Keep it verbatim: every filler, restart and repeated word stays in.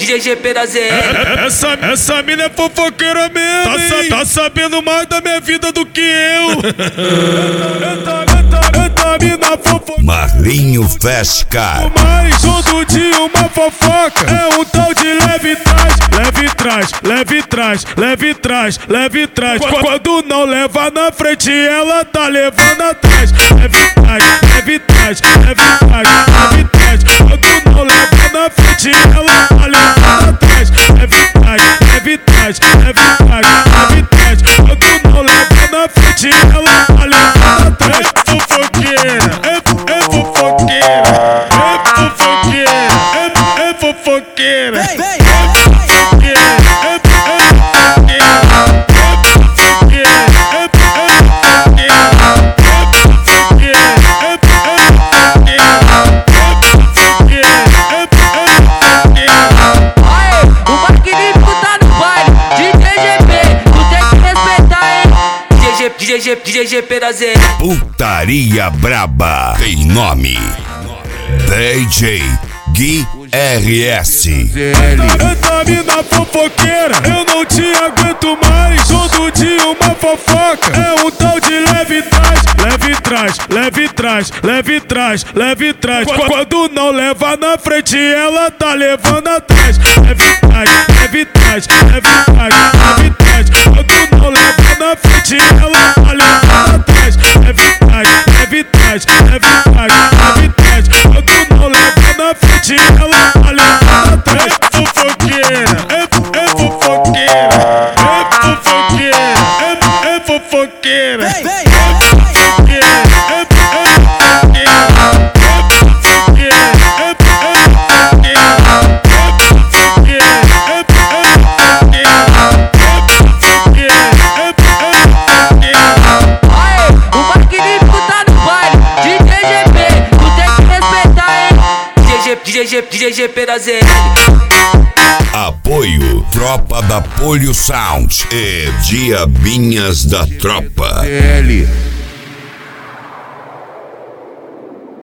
D J P da Z L. Essa, essa mina é fofoqueira mesmo, tá, sa, tá sabendo mais da minha vida do que eu. Essa mina fofoqueira. Marlinho Festcar. Mas todo dia uma fofoca. É um tal de leve trás, leve trás, leve trás, leve trás, leve trás. Quando não leva na frente, ela tá levando atrás. Leve trás, leve trás, leve trás, leve trás. Quando não leva na frente, ela tá levando atrás. Leve trás, leve trás, leve trás, leve trás. Quando não leva na frente, ela tá levando atrás. É fofoqueira, é, é fofoqueira, é fofoqueira, é, é fofoqueira. Vem, vem. D J, D J P da Z L. Putaria braba tem nome. D J Gui R S. Essa mina fofoqueira, eu não te aguento mais. Todo dia uma fofoca. É um tal de leve trás, leve trás, leve trás, leve trás, leve trás. Quando não leva na frente, ela tá levando atrás. Leve trás, leve trás, leve trás, leve trás. Quando não leva na frente, ela tá levando atrás. Leve trás, leve trás, leve trás, leve trás. Quando não leva na frente, ela tá levando atrás. É fofoqueira, é, é fofoqueira, é fofoqueira, é, é fofoqueira. Vem, vem. D J, D J P da Z L. Apoio Tropa da Polio Sound e Diabinhas da Tropa. L